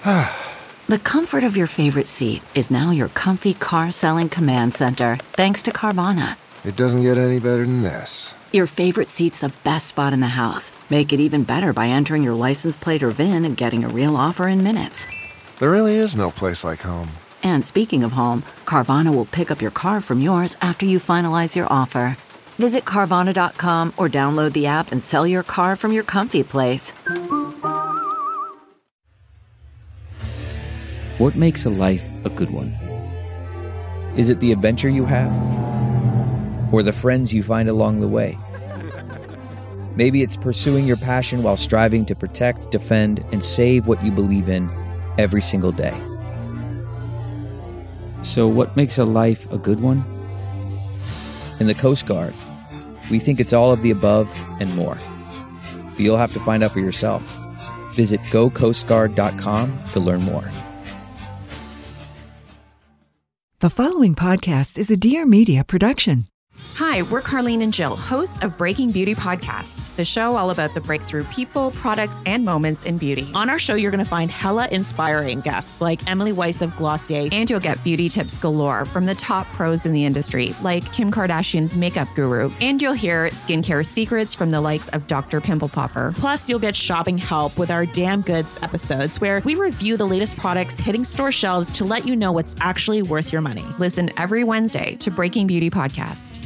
The comfort of your favorite seat is now your comfy car selling command center, thanks to Carvana. It doesn't get any better than this. Your favorite seat's the best spot in the house. Make it even better by entering your license plate or VIN and getting a real offer in minutes. There really is no place like home. And speaking of home, Carvana will pick up your car from yours after you finalize your offer. Visit Carvana.com or download the app and sell your car from your comfy place. What makes a life a good one? Is it the adventure you have? Or the friends you find along the way? Maybe it's pursuing your passion while striving to protect, defend, and save what you believe in every single day. So what makes a life a good one? In the Coast Guard, we think it's all of the above and more. But you'll have to find out for yourself. Visit gocoastguard.com to learn more. The following podcast is a Dear Media production. Hi, we're Carlene and Jill, hosts of Breaking Beauty Podcast, the show all about the breakthrough people, products, and moments in beauty. On our show, you're going to find hella inspiring guests like Emily Weiss of Glossier. And you'll get beauty tips galore from the top pros in the industry, like Kim Kardashian's makeup guru. And you'll hear skincare secrets from the likes of Dr. Pimple Popper. Plus, you'll get shopping help with our Damn Goods episodes, where we review the latest products hitting store shelves to let you know what's actually worth your money. Listen every Wednesday to Breaking Beauty Podcast.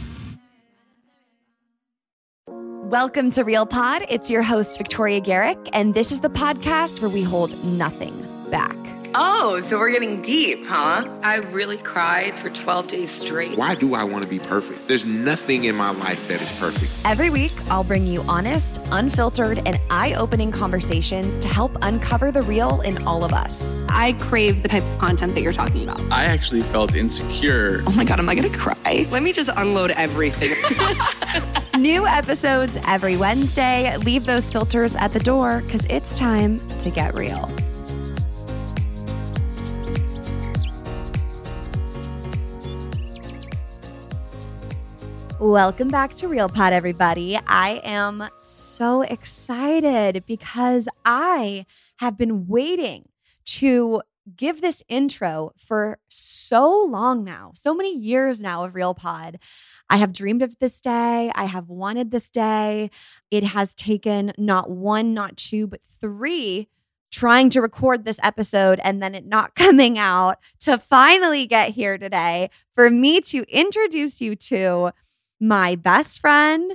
Welcome to Real Pod. It's your host, Victoria Garrick, and this is the podcast where we hold nothing back. Oh, so we're getting deep, huh? I really cried for 12 days straight. Why do I want to be perfect? There's nothing in my life that is perfect. Every week, I'll bring you honest, unfiltered, and eye-opening conversations to help uncover the real in all of us. I crave the type of content that you're talking about. I actually felt insecure. Oh my God, am I going to cry? Let me just unload everything. New episodes every Wednesday. Leave those filters at the door because it's time to get real. Welcome back to Real Pod, everybody. I am so excited because I have been waiting to give this intro for so long now, so many years now of Real Pod. I have dreamed of this day. I have wanted this day. It has taken not one, not two, but three trying to record this episode and then it not coming out to finally get here today for me to introduce you to my best friend,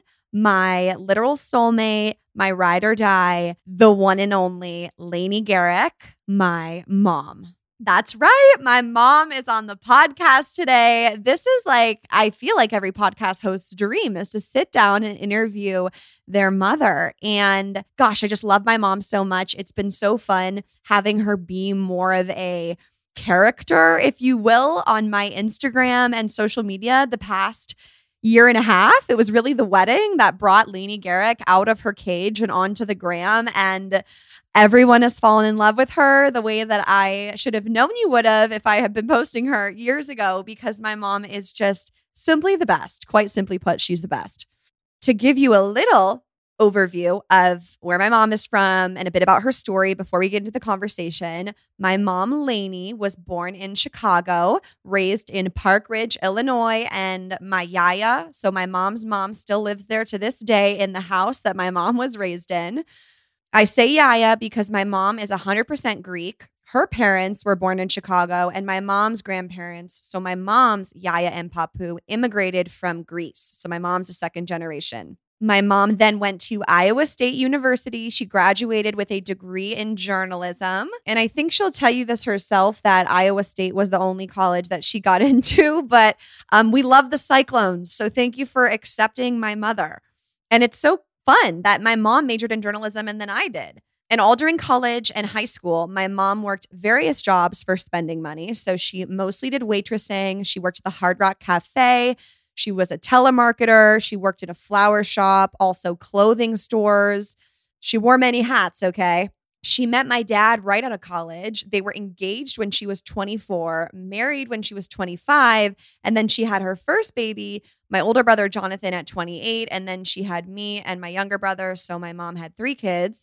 my literal soulmate, my ride or die, the one and only Lainey Garrick, my mom. That's right. My mom is on the podcast today. This is like, I feel like every podcast host's dream is to sit down and interview their mother. And gosh, I just love my mom so much. It's been so fun having her be more of a character, if you will, on my Instagram and social media the past year and a half. It was really the wedding that brought Lainey Garrick out of her cage and onto the gram. And everyone has fallen in love with her the way that I should have known you would have if I had been posting her years ago, because my mom is just simply the best. Quite simply put, she's the best. To give you a little overview of where my mom is from and a bit about her story before we get into the conversation. My mom, Lainey, was born in Chicago, raised in Park Ridge, Illinois, and my yaya, so my mom's mom, still lives there to this day in the house that my mom was raised in. I say yaya because my mom is 100% Greek. Her parents were born in Chicago, and my mom's grandparents, so my mom's yaya and papu, immigrated from Greece. So my mom's a second generation. My mom then went to Iowa State University. She graduated with a degree in journalism. And I think she'll tell you this herself, that Iowa State was the only college that she got into. But we love the Cyclones. So thank you for accepting my mother. And it's so fun that my mom majored in journalism and then I did. And all during college and high school, my mom worked various jobs for spending money. So she mostly did waitressing. She worked at the Hard Rock Cafe. She was a telemarketer. She worked in a flower shop, also clothing stores. She wore many hats, okay? She met my dad right out of college. They were engaged when she was 24, married when she was 25, and then she had her first baby, my older brother Jonathan, at 28, and then she had me and my younger brother, so my mom had 3 kids.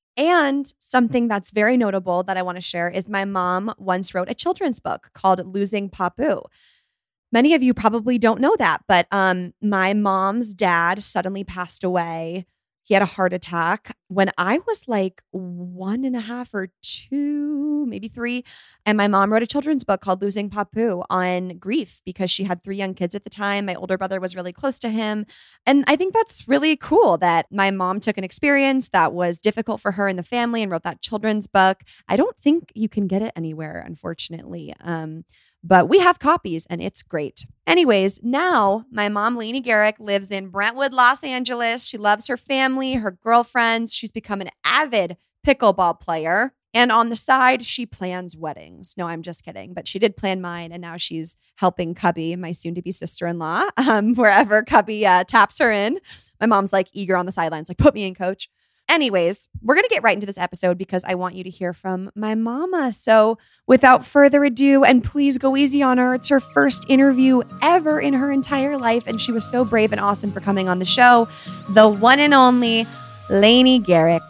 And something that's very notable that I want to share is my mom once wrote a children's book called Losing Papu. Many of you probably don't know that, but my mom's dad suddenly passed away. He had a heart attack when I was like 1.5 or 2, maybe 3. And my mom wrote a children's book called Losing Papu on grief because she had 3 young kids at the time. My older brother was really close to him. And I think that's really cool that my mom took an experience that was difficult for her and the family and wrote that children's book. I don't think you can get it anywhere, unfortunately. But we have copies and it's great. Anyways, now my mom, Lainey Garrick, lives in Brentwood, Los Angeles. She loves her family, her girlfriends. She's become an avid pickleball player. And on the side, she plans weddings. No, I'm just kidding. But she did plan mine. And now she's helping Cubby, my soon-to-be sister-in-law, wherever Cubby taps her in. My mom's like eager on the sidelines, like, put me in, coach. Anyways, we're going to get right into this episode because I want you to hear from my mama. So without further ado, and please go easy on her. It's her first interview ever in her entire life. And she was so brave and awesome for coming on the show. The one and only Lainey Garrick.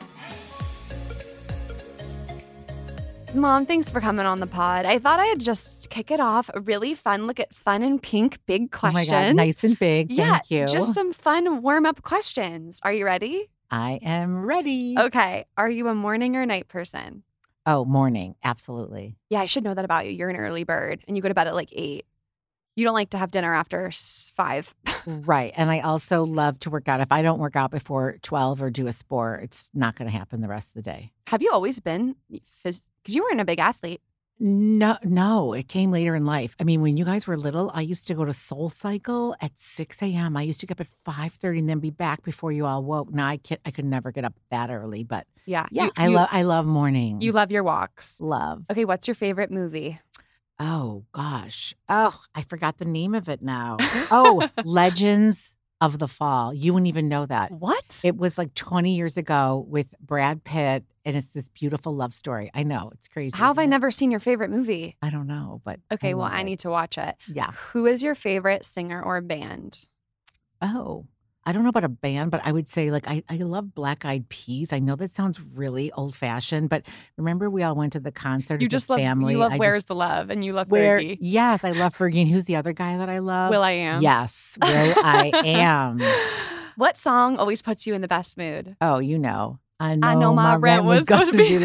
Mom, thanks for coming on the pod. I thought I'd just kick it off. A really fun look at fun and pink big questions. Oh my God, nice and big. Thank you. Just some fun warm-up questions. Are you ready? I am ready. Okay. Are you a morning or night person? Oh, morning. Absolutely. Yeah, I should know that about you. You're an early bird and you go to bed at like 8. You don't like to have dinner after 5. Right. And I also love to work out. If I don't work out before 12 or do a sport, it's not going to happen the rest of the day. Have you always been, because you weren't a big athlete? No, it came later in life. I mean, when you guys were little, I used to go to Soul Cycle at 6 a.m. I used to get up at 5:30 and then be back before you all woke. Now I could never get up that early, but yeah, I love mornings. You love your walks. Love. Okay, what's your favorite movie? Oh gosh. Oh, I forgot the name of it now. Oh, Legends of the Fall. You wouldn't even know that. What? It was like 20 years ago with Brad Pitt, and it's this beautiful love story. I know, it's crazy. How have I never seen your favorite movie? I don't know, but okay, well, I need to watch it. Yeah. Who is your favorite singer or band? Oh, I don't know about a band, but I would say like I love Black Eyed Peas. I know that sounds really old fashioned, but remember we all went to the concert as a family. You love Where's the Love, and you love Fergie. Yes, I love Fergie. And who's the other guy that I love? Will.i.am. Yes, Will.i.am. What song always puts you in the best mood? Oh, you know. I know my rent was going to be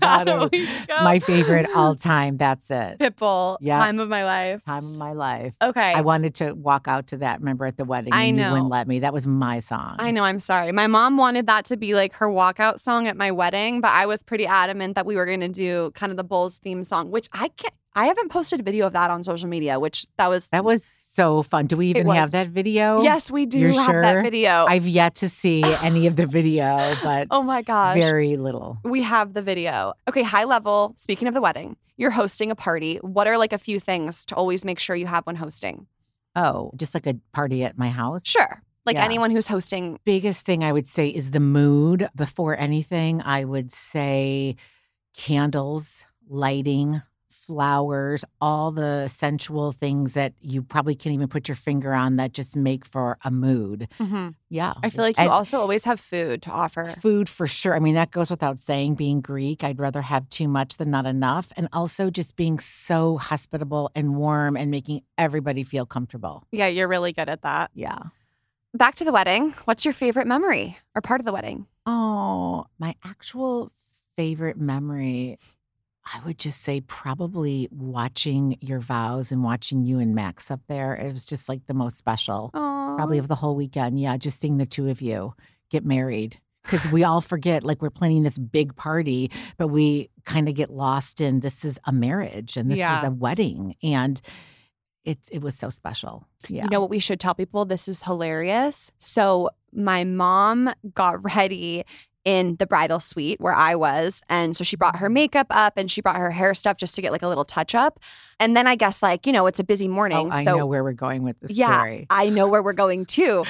my favorite all time. That's it. Pitbull. Yeah. Time of my life. Time of my life. Okay. I wanted to walk out to that, remember, at the wedding. I know. You wouldn't let me. That was my song. I know. I'm sorry. My mom wanted that to be like her walkout song at my wedding, but I was pretty adamant that we were going to do kind of the Bulls theme song, which I haven't posted a video of that on social media, which that was so fun. Do we even have that video? Yes, we do have that video. I've yet to see any of the video, but oh my gosh, very little. We have the video. Okay, high level, speaking of the wedding, you're hosting a party. What are like a few things to always make sure you have when hosting? Oh, just like a party at my house? Sure. Like anyone who's hosting. Biggest thing I would say is the mood. Before anything, I would say candles, lighting, flowers, all the sensual things that you probably can't even put your finger on that just make for a mood. Mm-hmm. Yeah. I feel like you also always have food to offer. Food for sure. I mean, that goes without saying. Being Greek, I'd rather have too much than not enough. And also just being so hospitable and warm and making everybody feel comfortable. Yeah, you're really good at that. Yeah. Back to the wedding. What's your favorite memory or part of the wedding? Oh, my actual favorite memory, I would just say probably watching your vows and watching you and Max up there. It was just like the most special, probably of the whole weekend. Yeah, just seeing the two of you get married. Because we all forget, like we're planning this big party, but we kind of get lost in this is a marriage and this is a wedding. And it was so special. Yeah. You know what we should tell people? This is hilarious. So my mom got ready in the bridal suite where I was. And so she brought her makeup up and she brought her hair stuff just to get like a little touch up. And then I guess like, you know, it's a busy morning. Oh, I know where we're going with this Yeah, story. I know where we're going too.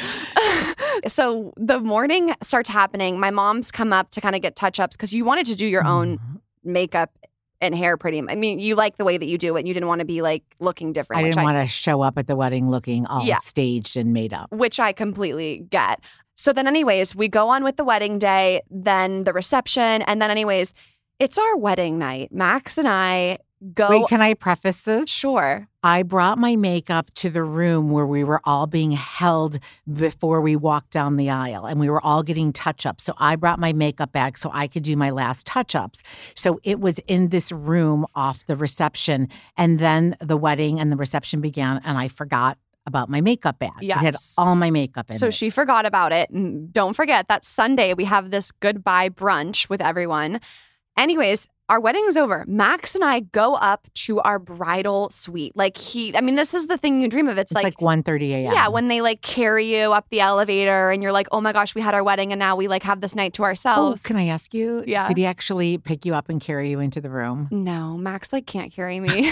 So the morning starts happening. My mom's come up to kind of get touch ups because you wanted to do your own makeup and hair pretty much. I mean, you like the way that you do it. You didn't want to be like looking different. I didn't want to show up at the wedding looking all staged and made up. Which I completely get. So then anyways, we go on with the wedding day, then the reception, and then anyways, it's our wedding night. Max and I go. Wait, can I preface this? Sure. I brought my makeup to the room where we were all being held before we walked down the aisle, and we were all getting touch-ups. So I brought my makeup bag so I could do my last touch-ups. So it was in this room off the reception, and then the wedding and the reception began, and I forgot about my makeup bag. Yes. It had all my makeup in it. So she forgot about it. And don't forget that Sunday we have this goodbye brunch with everyone. Anyways, our wedding's over. Max and I go up to our bridal suite. Like this is the thing you dream of. It's like 1:30 a.m. Yeah, when they like carry you up the elevator and you're like, oh my gosh, we had our wedding and now we like have this night to ourselves. Oh, can I ask you? Yeah. Did he actually pick you up and carry you into the room? No, Max like can't carry me.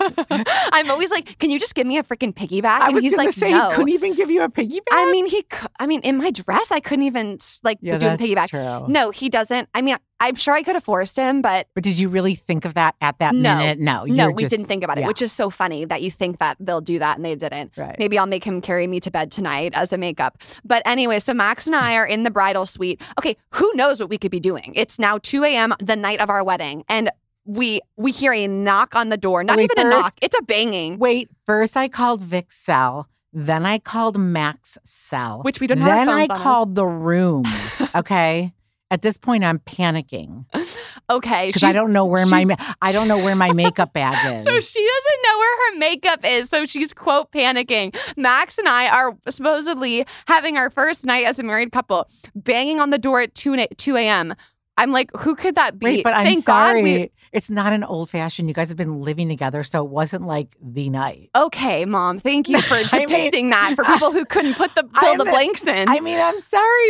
I'm always like, can you just give me a freaking piggyback? I was he's gonna like, say, no. He couldn't even give you a piggyback? I mean, in my dress, I couldn't even like do a piggyback. True. No, he doesn't. I mean, I'm sure I could have forced him, but did you really think of that at that minute? No, we didn't think about it, which is so funny that you think that they'll do that and they didn't. Right. Maybe I'll make him carry me to bed tonight as a makeup. But anyway, so Max and I are in the bridal suite. Okay, who knows what we could be doing? It's now 2 a.m. the night of our wedding, and we hear a knock on the door. Not even a knock; it's a banging. Wait, first I called Vic's cell. Then I called Max's cell. Which we don't have. Then I phones on called us. the room. Okay. At this point, I'm panicking. Okay, because I don't know where my makeup bag is. So she doesn't know where her makeup is. So she's quote panicking. Max and I are supposedly having our first night as a married couple, banging on the door at 2 a.m. I'm like, who could that be? Wait, but Thank I'm sorry. God it's not an old fashioned. You guys have been living together, so it wasn't like the night. Okay, Mom. Thank you for depicting that for people who couldn't pull the blanks in. I mean, I'm sorry,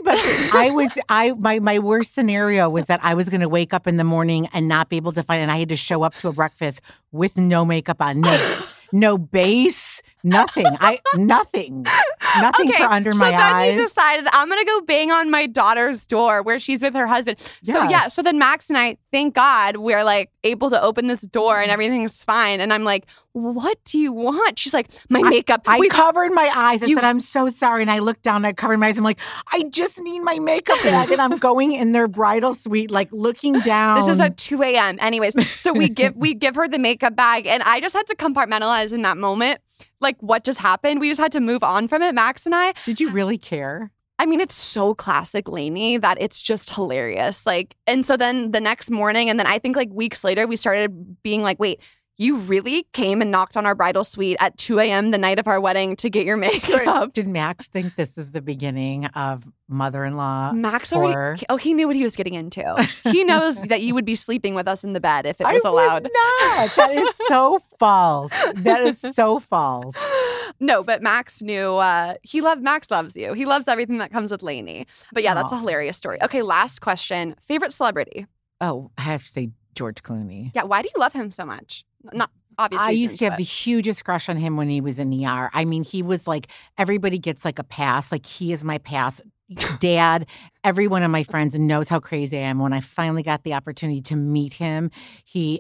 but my worst scenario was that I was going to wake up in the morning and not be able to find, and I had to show up to a breakfast with no makeup on, no base. Nothing okay, for under so my then eyes. You decided I'm going to go bang on my daughter's door where she's with her husband. So Yes. so then Max and I, thank God, we're like able to open this door and everything's fine. And I'm like, what do you want? She's like, my makeup. I covered my eyes. I said, I'm so sorry. And I looked down and I covered my eyes. I'm like, I just need my makeup bag. And I'm going in their bridal suite, like looking down. This is at 2 a.m. Anyways, so we give her the makeup bag. And I just had to compartmentalize in that moment. Like what just happened. We just had to move on from it, Max and I. Did you really care? I mean, it's so classic Lainey that it's just hilarious. Like, and so then the next morning, and then I think like weeks later, we started being like, wait, you really came and knocked on our bridal suite at 2 a.m. the night of our wedding to get your makeup. Did Max think this is the beginning of mother-in-law? Max already, he knew what he was getting into. He knows that you would be sleeping with us in the bed if it was allowed. Not. That is so false. That is so false. No, but Max knew, Max loves you. He loves everything that comes with Lainey. But yeah, that's a hilarious story. Okay, last question. Favorite celebrity? Oh, I have to say George Clooney. Yeah, why do you love him so much? Not obvious I reasons, used to have the hugest crush on him when he was in ER. I mean, he was like, everybody gets like a pass. Like, he is my pass. Dad, every one of my friends knows how crazy I am. When I finally got the opportunity to meet him, he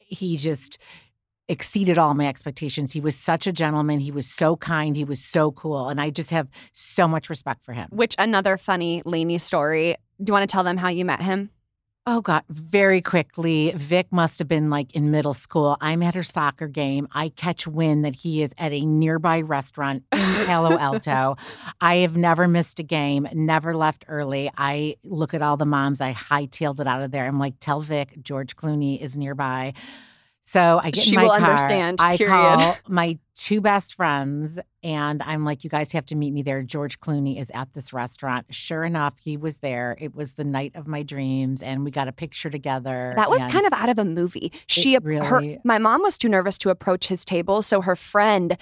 just exceeded all my expectations. He was such a gentleman. He was so kind. He was so cool. And I just have so much respect for him. Which another funny Lainey story. Do you want to tell them how you met him? Oh, God, very quickly. Vic must have been like in middle school. I'm at her soccer game. I catch wind that he is at a nearby restaurant in Palo Alto. I have never missed a game, never left early. I look at all the moms. I hightailed it out of there. I'm like, tell Vic George Clooney is nearby. So I get in my car. She will understand, I period. call my two best friends, and I'm like, you guys have to meet me there. George Clooney is at this restaurant. Sure enough, he was there. It was the night of my dreams, and we got a picture together. That was kind of out of a movie. My mom was too nervous to approach his table, so her friend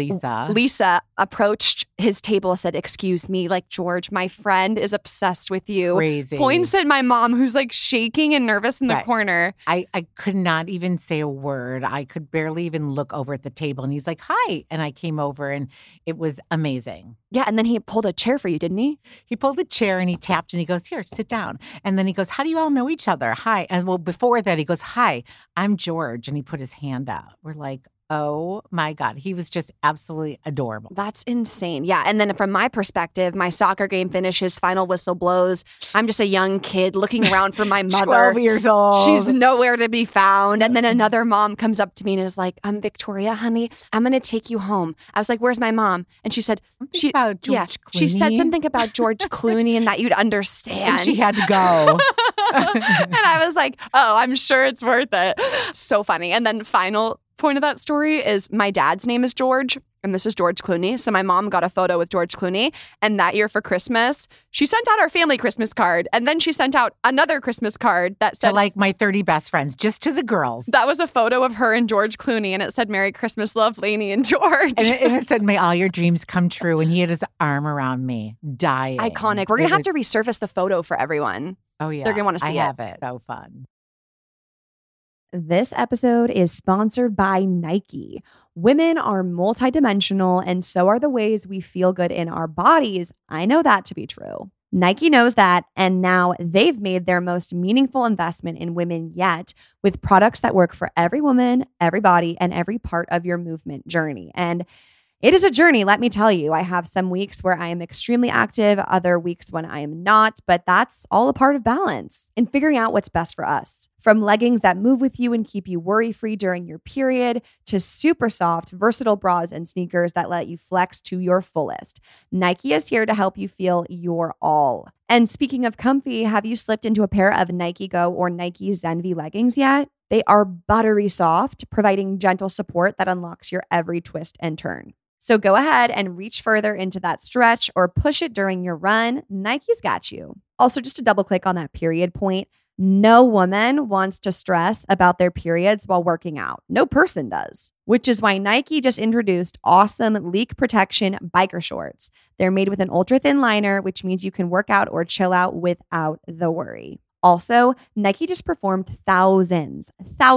Lisa approached his table, said, "Excuse me, like, George, my friend is obsessed with you." Crazy. Points at my mom, who's like shaking and nervous in the corner. I could not even say a word. I could barely even look over at the table, and he's like, hi. And I came over and it was amazing. Yeah. And then he pulled a chair for you, didn't he? He pulled a chair and he tapped and he goes, here, sit down. And then he goes, how do you all know each other? Hi. And well, before that, he goes, hi, I'm George. And he put his hand out. We're like, oh my God. He was just absolutely adorable. That's insane. Yeah. And then from my perspective, my soccer game finishes, final whistle blows. I'm just a young kid looking around for my mother. 12 years old. She's nowhere to be found. And then another mom comes up to me and is like, Victoria, honey, I'm going to take you home. I was like, where's my mom? And she said, about George Clooney. She said something about George Clooney and that you'd understand. And she had to go. And I was like, oh, I'm sure it's worth it. So funny. And then final point of that story is my dad's name is George, and this is George Clooney. So my mom got a photo with George Clooney, and that year for Christmas, she sent out our family Christmas card, and then she sent out another Christmas card that said, like my 30 best friends, just to the girls. That was a photo of her and George Clooney, and it said, Merry Christmas, love, Lainey and George. And it said, may all your dreams come true. And he had his arm around me, dying. Iconic. We're going to have to resurface the photo for everyone. Oh, yeah. They're going to want to see I have it. So fun. This episode is sponsored by Nike. Women are multidimensional, and so are the ways we feel good in our bodies. I know that to be true. Nike knows that, and now they've made their most meaningful investment in women yet with products that work for every woman, every body, and every part of your movement journey. And it is a journey, let me tell you. I have some weeks where I am extremely active, other weeks when I am not, but that's all a part of balance and figuring out what's best for us. From leggings that move with you and keep you worry-free during your period to super soft, versatile bras and sneakers that let you flex to your fullest. Nike is here to help you feel your all. And speaking of comfy, have you slipped into a pair of Nike Go or Nike Zenvi leggings yet? They are buttery soft, providing gentle support that unlocks your every twist and turn. So go ahead and reach further into that stretch or push it during your run. Nike's got you. Also, just to double click on that period point, no woman wants to stress about their periods while working out. No person does, which is why Nike just introduced awesome leak protection biker shorts. They're made with an ultra thin liner, which means you can work out or chill out without the worry. Also, Nike just performed thousands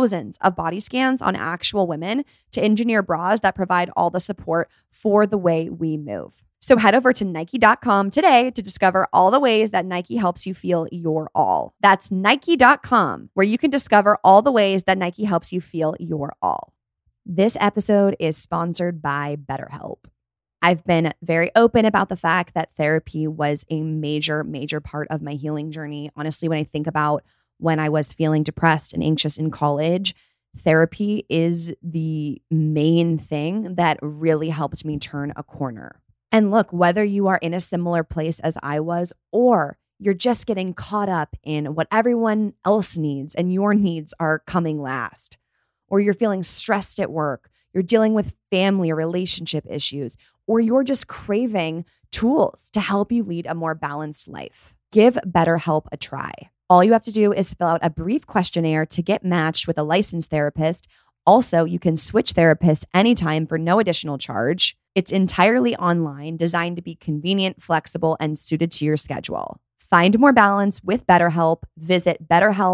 of body scans on actual women to engineer bras that provide all the support for the way we move. So head over to Nike.com today to discover all the ways that Nike helps you feel your all. That's Nike.com, where you can discover all the ways that Nike helps you feel your all. This episode is sponsored by BetterHelp. I've been very open about the fact that therapy was a major part of my healing journey. Honestly, when I think about when I was feeling depressed and anxious in college, therapy is the main thing that really helped me turn a corner. And look, whether you are in a similar place as I was, or you're just getting caught up in what everyone else needs and your needs are coming last, or you're feeling stressed at work, you're dealing with family or relationship issues, or you're just craving tools to help you lead a more balanced life, give BetterHelp a try. All you have to do is fill out a brief questionnaire to get matched with a licensed therapist. Also, you can switch therapists anytime for no additional charge. It's entirely online, designed to be convenient, flexible, and suited to your schedule. Find more balance with BetterHelp. Visit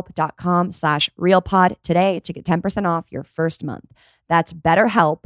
betterhelp.com/realpod today to get 10% off your first month. That's BetterHelp,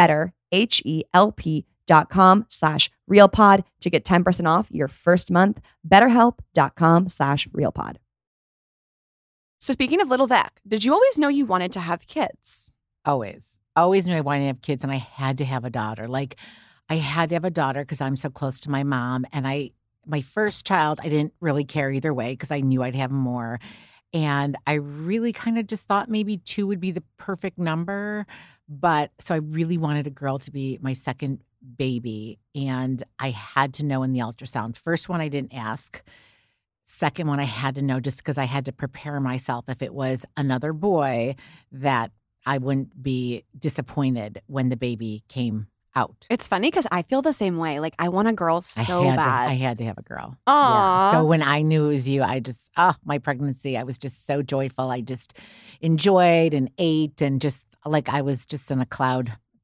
HELP.com/realpod to get 10% off your first month. BetterHelp.com/realpod. So speaking of little Vec, did you always know you wanted to have kids? Always knew I wanted to have kids, and I had to have a daughter. I had to have a daughter because I'm so close to my mom. And my first child, I didn't really care either way because I knew I'd have more. And I really kind of just thought maybe 2 would be the perfect number. But so I really wanted a girl to be my second baby. And I had to know in the ultrasound. First one, I didn't ask. Second one, I had to know just because I had to prepare myself if it was another boy that I wouldn't be disappointed when the baby came out. It's funny because I feel the same way. I want a girl so bad. I had to have a girl. Aww. Yeah. So when I knew it was you, my pregnancy, I was just so joyful. I just enjoyed and ate and just I was just in a cloud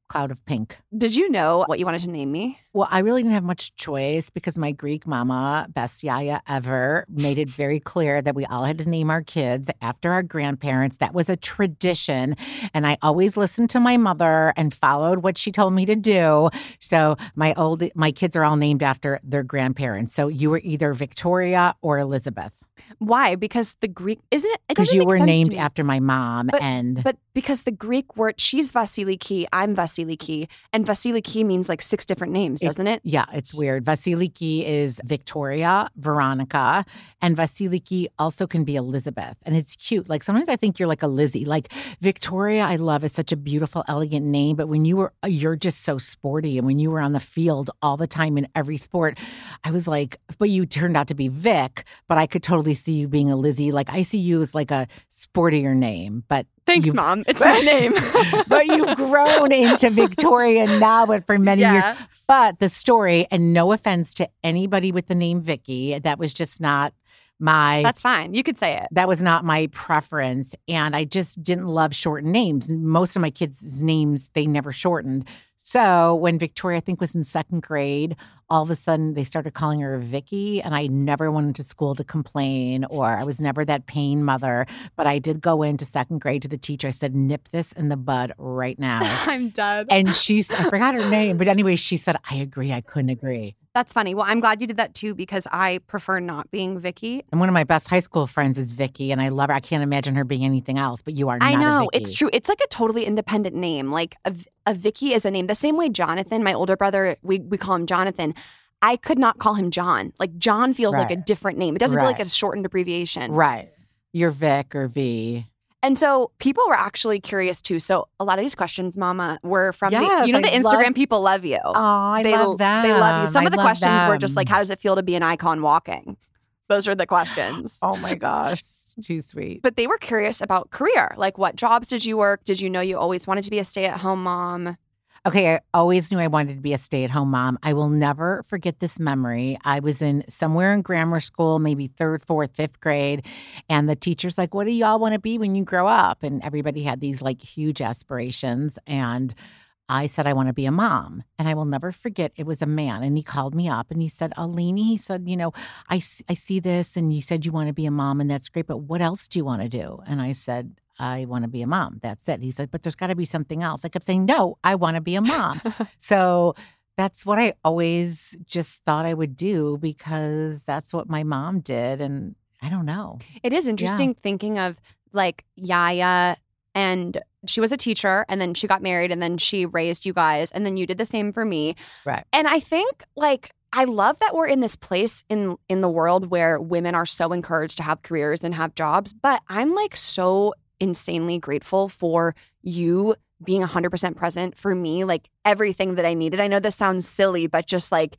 cloud of pink. Did you know what you wanted to name me? Well, I really didn't have much choice because my Greek mama, best yaya ever, made it very clear that we all had to name our kids after our grandparents. That was a tradition. And I always listened to my mother and followed what she told me to do. So my kids are all named after their grandparents. So you were either Victoria or Elizabeth. Why? Because the Greek, isn't it? Because you were named after my mom. But because the Greek word, she's Vasiliki, I'm Vasiliki, and Vasiliki means like 6 different names, doesn't it? Yeah, it's weird. Vasiliki is Victoria, Veronica, and Vasiliki also can be Elizabeth. And it's cute. Like sometimes I think you're like a Lizzie. Like Victoria, I love, is such a beautiful, elegant name. But when you're just so sporty. And when you were on the field all the time in every sport, I was like, but you turned out to be Vic, but I could totally see you being a Lizzie. Like I see you as like a sportier name, but thanks, Mom. It's my name. But you've grown into Victoria now, but for many years. But the story, and no offense to anybody with the name Vicky, that was just not my... That's fine. You could say it. That was not my preference. And I just didn't love shortened names. Most of my kids' names, they never shortened. So when Victoria, I think, was in 2nd grade, all of a sudden they started calling her Vicky, and I never went to school to complain, or I was never that pain mother. But I did go into 2nd grade to the teacher. I said, nip this in the bud right now. I'm done. And I forgot her name. But anyway, she said, I agree. I couldn't agree. That's funny. Well, I'm glad you did that too, because I prefer not being Vicky. And one of my best high school friends is Vicky, and I love her. I can't imagine her being anything else, but you are not I know. a Vicky. It's true. It's like a totally independent name. Like a Vicky is a name. The same way Jonathan, my older brother, we call him Jonathan. I could not call him John. Like John feels like a different name. It doesn't feel like a shortened abbreviation. Right. You're Vic or V. And so people were actually curious too. So a lot of these questions, Mama, were from the Instagram people love you. Oh, I love them. They love you. Some of the questions were just like, how does it feel to be an icon walking? Those are the questions. Oh my gosh. Too sweet. But they were curious about career. Like, what jobs did you work? Did you know you always wanted to be a stay-at-home mom? Okay, I always knew I wanted to be a stay-at-home mom. I will never forget this memory. I was somewhere in grammar school, maybe 3rd, 4th, 5th grade, and the teacher's like, what do y'all want to be when you grow up? And everybody had these like huge aspirations, and I said, I want to be a mom. And I will never forget, it was a man, and he called me up and he said, Alini, he said, I see this, and you said you want to be a mom, and that's great, but what else do you want to do? And I said, I want to be a mom. That's it. He said, but there's got to be something else. I kept saying, no, I want to be a mom. So that's what I always just thought I would do, because that's what my mom did. And I don't know. It is interesting thinking of like Yaya, and she was a teacher, and then she got married, and then she raised you guys, and then you did the same for me. Right. And I think like I love that we're in this place in the world where women are so encouraged to have careers and have jobs. But I'm like so insanely grateful for you being 100% present for me, like everything that I needed. I know this sounds silly, but just like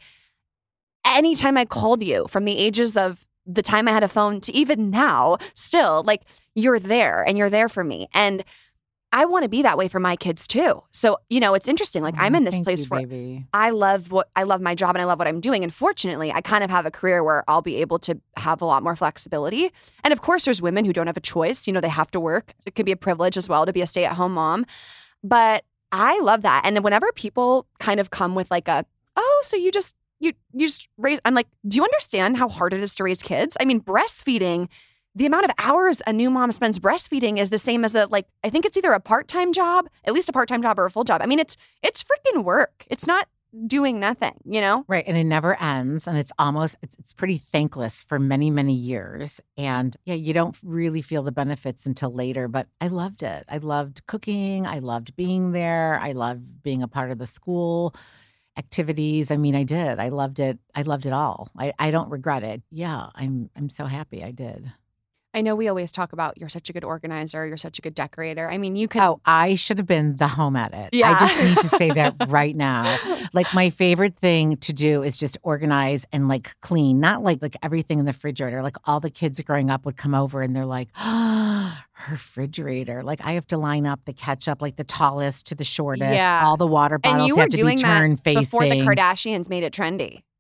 anytime I called you, from the ages of the time I had a phone to even now, still like you're there, and you're there for me. And I want to be that way for my kids too. So, it's interesting. Like I'm in this place where I love my job, and I love what I'm doing. And fortunately, I kind of have a career where I'll be able to have a lot more flexibility. And of course, there's women who don't have a choice. They have to work. It can be a privilege as well to be a stay-at-home mom. But I love that. And whenever people kind of come with like so you just raise, I'm like, do you understand how hard it is to raise kids? I mean, breastfeeding, the amount of hours a new mom spends breastfeeding is the same as I think it's either a part-time job, at least a part-time job, or a full job. I mean, it's freaking work. It's not doing nothing, Right. And it never ends. And it's pretty thankless for many, many years. And you don't really feel the benefits until later. But I loved it. I loved cooking. I loved being there. I loved being a part of the school activities. I mean, I did. I loved it. I loved it all. I don't regret it. Yeah, I'm so happy I did. I know we always talk about you're such a good organizer, you're such a good decorator. I mean, you could... Oh, I should have been the home edit. Yeah. I just need to say that right now. Like my favorite thing to do is just organize and like clean, not like everything in the refrigerator. Like all the kids growing up would come over and they're like, her refrigerator. Like I have to line up the ketchup, like the tallest to the shortest. Yeah. All the water bottles have to be turned facing. Before the Kardashians made it trendy.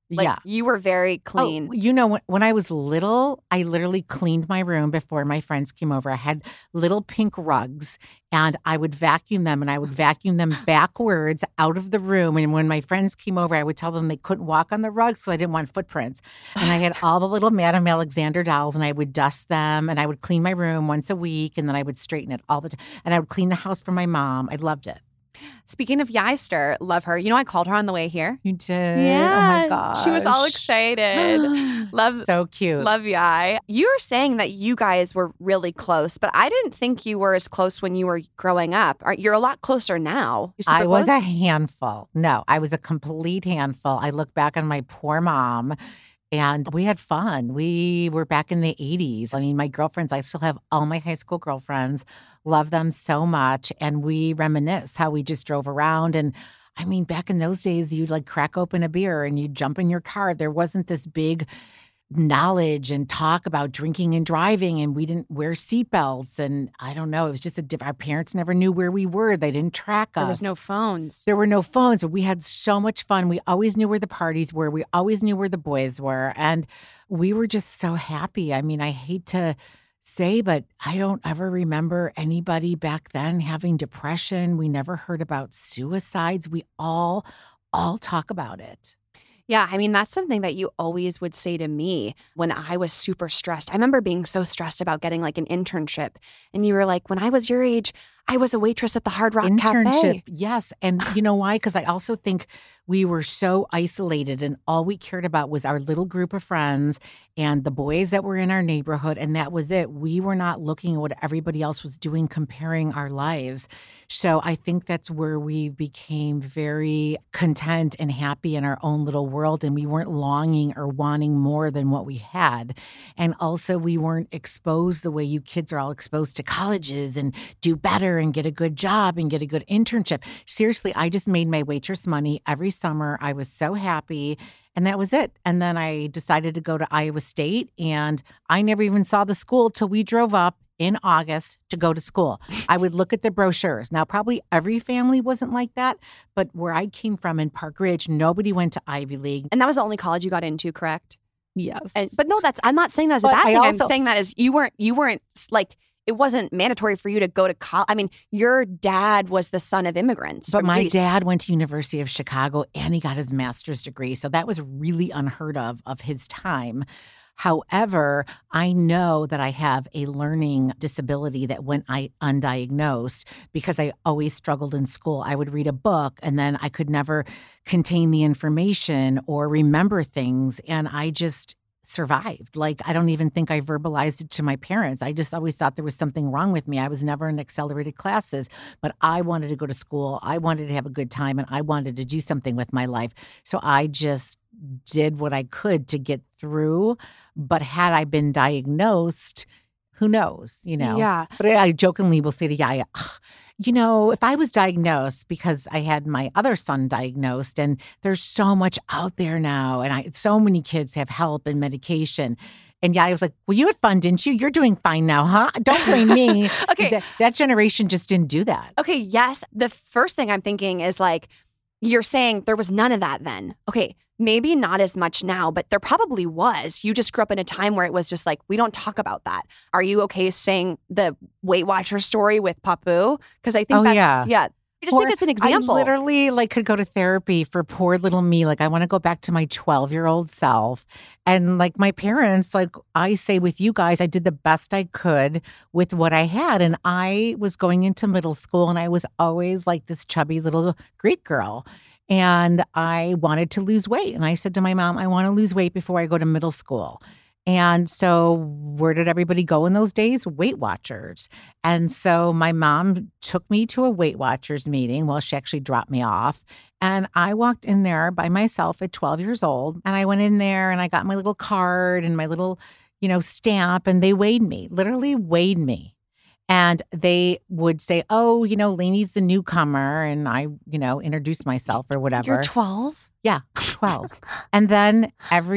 Like you were very clean. Oh, you know, when I was little, I literally cleaned my room before my friends came over. I had little pink rugs and I would vacuum them and I would vacuum them backwards out of the room. And when my friends came over, I would tell them they couldn't walk on the rugs because I didn't want footprints. And I had all the little Madame Alexander dolls and I would dust them and I would clean my room once a week and then I would straighten it all the time. And I would clean the house for my mom. I loved it. Speaking of Yeister, love her. You know, I called her on the way here. You did? Yeah. Oh my gosh. She was all excited. Love. So cute. Love Yai. You were saying that you guys were really close, but I didn't think you were as close when you were growing up. You're a lot closer now. I was a handful. No, I was a complete handful. I look back on my poor mom. And we had fun. We were back in the 80s. I mean, my girlfriends, I still have all my high school girlfriends, love them so much. And we reminisce how we just drove around. And I mean, back in those days, you'd like crack open a beer and you'd jump in your car. There wasn't this big knowledge and talk about drinking and driving, and we didn't wear seatbelts. And I don't know, it was just our parents never knew where we were. They didn't track us. There was no phones. There were no phones, but we had so much fun. We always knew where the parties were. We always knew where the boys were. And we were just so happy. I mean, I hate to say, but I don't ever remember anybody back then having depression. We never heard about suicides. We all talk about it. Yeah, I mean, that's something that you always would say to me when I was super stressed. I remember being so stressed about getting like an internship. And you were like, when I was your age, I was a waitress at the Hard Rock Cafe. Yes. And you know why? Because I also think we were so isolated and all we cared about was our little group of friends and the boys that were in our neighborhood. And that was it. We were not looking at what everybody else was doing, comparing our lives. So I think that's where we became very content and happy in our own little world. And we weren't longing or wanting more than what we had. And also we weren't exposed the way you kids are all exposed to colleges and do better and get a good job and get a good internship. Seriously, I just made my waitress money every summer. I was so happy. And that was it. And then I decided to go to Iowa State. And I never even saw the school till we drove up in August to go to school. I would look at the brochures. Now, probably every family wasn't like that. But where I came from in Park Ridge, nobody went to Ivy League. And that was the only college you got into, correct? Yes. But no, I'm not saying that as a bad thing. I'm saying that as you weren't like, it wasn't mandatory for you to go to college. I mean, your dad was the son of immigrants. But my dad went to University of Chicago and he got his master's degree. So that was really unheard of his time. However, I know that I have a learning disability that went undiagnosed because I always struggled in school. I would read a book and then I could never contain the information or remember things. And I just survived. Like, I don't even think I verbalized it to my parents. I just always thought there was something wrong with me. I was never in accelerated classes, but I wanted to go to school. I wanted to have a good time and I wanted to do something with my life. So I just did what I could to get through. But had I been diagnosed, who knows, you know? Yeah. But I jokingly will say to Yaya, you know, if I was diagnosed, because I had my other son diagnosed, and there's so much out there now, and so many kids have help and medication. And Yaya was like, well, you had fun, didn't you? You're doing fine now, huh? Don't blame me. Okay. That generation just didn't do that. Okay, yes. The first thing I'm thinking is like, you're saying there was none of that then. Okay, maybe not as much now, but there probably was. You just grew up in a time where it was just like, we don't talk about that. Are you okay saying the Weight Watchers story with Papu? Because I think yeah. I just think it's an example. I literally could go to therapy for poor little me. Like, I want to go back to my 12-year-old self. And like my parents, like I say with you guys, I did the best I could with what I had. And I was going into middle school and I was always like this chubby little Greek girl. And I wanted to lose weight. And I said to my mom, I want to lose weight before I go to middle school. And so where did everybody go in those days? Weight Watchers. And so my mom took me to a Weight Watchers meeting. Well, she actually dropped me off. And I walked in there by myself at 12 years old. And I went in there and I got my little card and my little, stamp. And they weighed me, literally weighed me. And they would say, oh, Lainey's the newcomer. And I, introduced myself or whatever. You're 12? Yeah, 12. And then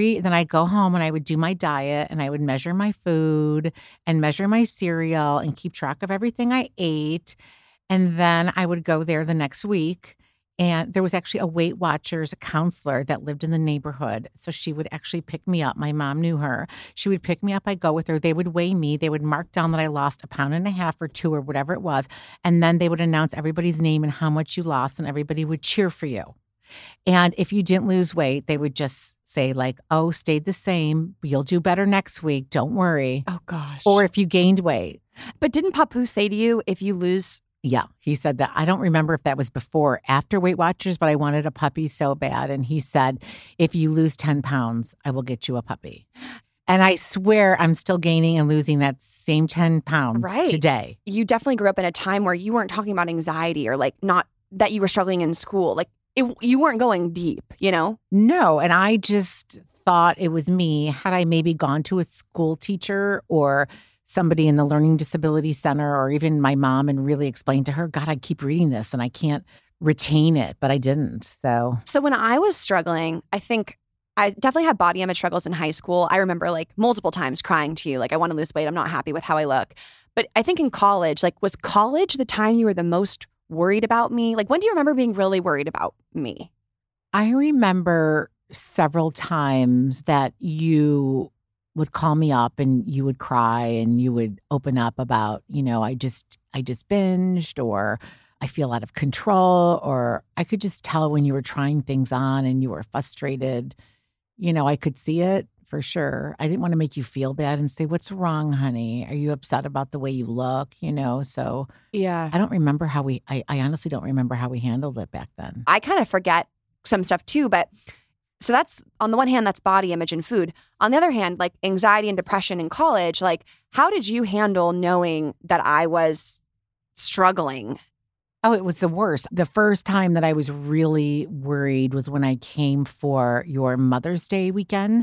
I go home and I would do my diet and I would measure my food and measure my cereal and keep track of everything I ate. And then I would go there the next week And there was actually a Weight Watchers counselor that lived in the neighborhood. So she would actually pick me up. My mom knew her. She would pick me up. I'd go with her. They would weigh me. They would mark down that I lost 1.5 pounds or 2 or whatever it was. And then they would announce everybody's name and how much you lost, and everybody would cheer for you. And if you didn't lose weight, they would just say like, oh, stayed the same. You'll do better next week. Don't worry. Oh, gosh. Or if you gained weight. But didn't Papu say to you, if you lose... Yeah, he said that. I don't remember if that was before or after Weight Watchers, but I wanted a puppy so bad. And he said, if you lose 10 pounds, I will get you a puppy. And I swear I'm still gaining and losing that same 10 pounds today. You definitely grew up in a time where you weren't talking about anxiety or like not that you were struggling in school. Like you weren't going deep, you know? No. And I just thought it was me. Had I maybe gone to a school teacher or somebody in the Learning Disability Center or even my mom and really explained to her, God, I keep reading this and I can't retain it, but I didn't. So when I was struggling, I think I definitely had body image struggles in high school. I remember like multiple times crying to you, like, I want to lose weight. I'm not happy with how I look. But I think in college, like, was college the time you were the most worried about me? Like, when do you remember being really worried about me? I remember several times that you would call me up and you would cry and you would open up about, you know, I just binged, or I feel out of control, or I could just tell when you were trying things on and you were frustrated. You know, I could see it for sure. I didn't want to make you feel bad and say, what's wrong, honey? Are you upset about the way you look? You know, so yeah, I don't remember how I honestly don't remember how we handled it back then. I kind of forget some stuff too, but so that's, on the one hand, that's body image and food. On the other hand, like anxiety and depression in college, like how did you handle knowing that I was struggling? Oh, it was the worst. The first time that I was really worried was when I came for your Mother's Day weekend.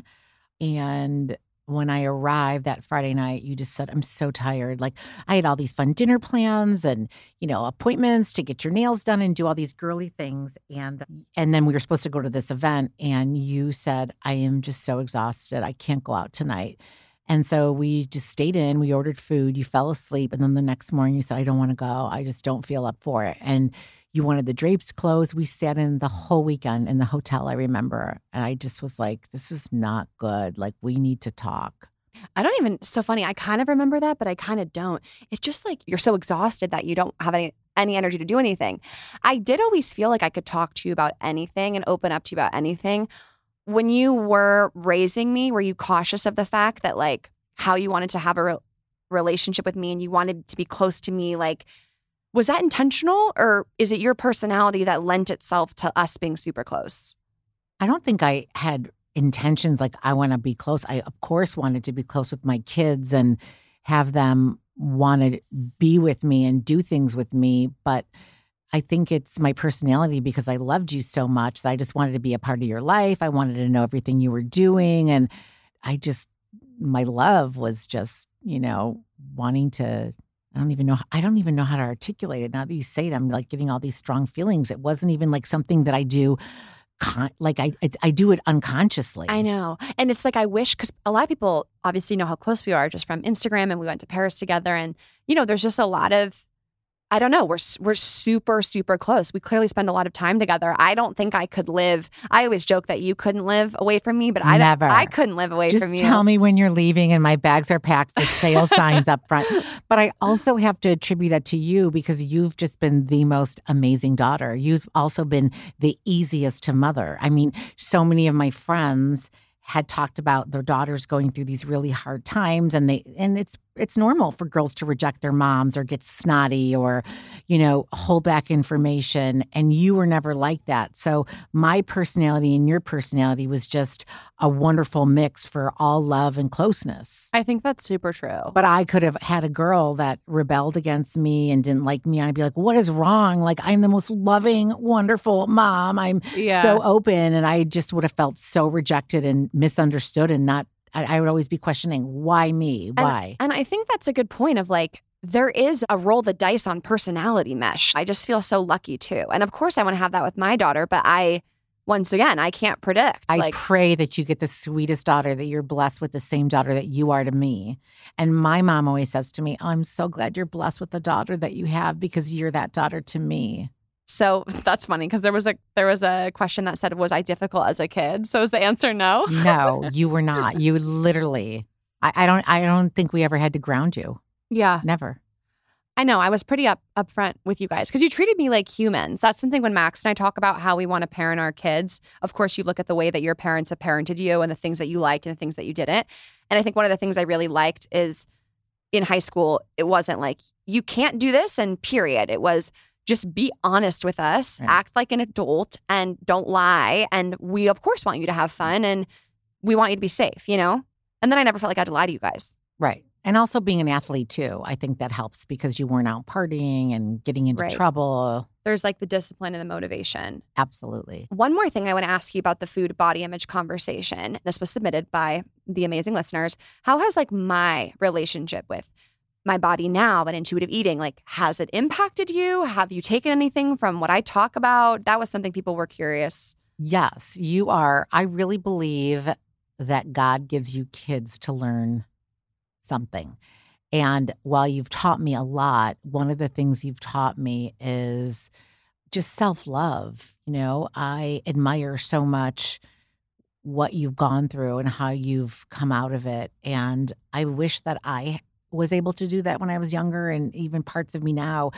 And when I arrived that Friday night, you just said, I'm so tired. Like I had all these fun dinner plans and, you know, appointments to get your nails done and do all these girly things. And then we were supposed to go to this event. And you said, I am just so exhausted. I can't go out tonight. And so we just stayed in, we ordered food, you fell asleep. And then the next morning you said, I don't want to go. I just don't feel up for it. And you wanted the drapes closed. We sat in the whole weekend in the hotel, I remember. And I just was like, this is not good. Like, we need to talk. So funny. I kind of remember that, but I kind of don't. It's just like you're so exhausted that you don't have any energy to do anything. I did always feel like I could talk to you about anything and open up to you about anything. When you were raising me, were you cautious of the fact that like how you wanted to have a relationship with me and you wanted to be close to me? Like, was that intentional, or is it your personality that lent itself to us being super close? I don't think I had intentions like I want to be close. I, of course, wanted to be close with my kids and have them want to be with me and do things with me. But I think it's my personality because I loved you so much that I just wanted to be a part of your life. I wanted to know everything you were doing. And my love was just, you know, wanting to, I don't even know how to articulate it. Now that you say it, I'm like getting all these strong feelings. It wasn't even like something that I do. I do it unconsciously. I know. And it's like, I wish, because a lot of people obviously know how close we are just from Instagram, and we went to Paris together. And, you know, there's just a lot of, I don't know, we're super, super close. We clearly spend a lot of time together. I don't think I could live. I always joke that you couldn't live away from me, but I couldn't live away from you. Just tell me when you're leaving and my bags are packed for sale signs up front. But I also have to attribute that to you because you've just been the most amazing daughter. You've also been the easiest to mother. I mean, so many of my friends had talked about their daughters going through these really hard times, and it's normal for girls to reject their moms or get snotty or, you know, hold back information. And you were never like that. So my personality and your personality was just a wonderful mix for all love and closeness. I think that's super true. But I could have had a girl that rebelled against me and didn't like me. And I'd be like, what is wrong? Like, I'm the most loving, wonderful mom. I'm so open. And I just would have felt so rejected and misunderstood and not, I would always be questioning, why me? Why? And I think that's a good point of like, there is a roll the dice on personality mesh. I just feel so lucky too. And of course I want to have that with my daughter, but once again, I can't predict. I pray that you get the sweetest daughter, that you're blessed with the same daughter that you are to me. And my mom always says to me, I'm so glad you're blessed with the daughter that you have because you're that daughter to me. So that's funny because there was a question that said, was I difficult as a kid? So is the answer no? No, you were not. You literally, I don't think we ever had to ground you. Yeah. Never. I know. I was pretty upfront with you guys because you treated me like humans. That's something when Max and I talk about how we want to parent our kids. Of course, you look at the way that your parents have parented you and the things that you liked and the things that you didn't. And I think one of the things I really liked is in high school, it wasn't like, you can't do this and period. It was just be honest with us, act like an adult and don't lie. And we, of course, want you to have fun and we want you to be safe, you know? And then I never felt like I had to lie to you guys. Right. And also being an athlete, too. I think that helps because you weren't out partying and getting into trouble. There's like the discipline and the motivation. Absolutely. One more thing I want to ask you about the food body image conversation. This was submitted by the amazing listeners. How has like my relationship with my body now and intuitive eating, like, has it impacted you? Have you taken anything from what I talk about? That was something people were curious. Yes, you are. I really believe that God gives you kids to learn something. And while you've taught me a lot, one of the things you've taught me is just self-love. You know, I admire so much what you've gone through and how you've come out of it. And I wish that I was able to do that when I was younger, and even parts of me now.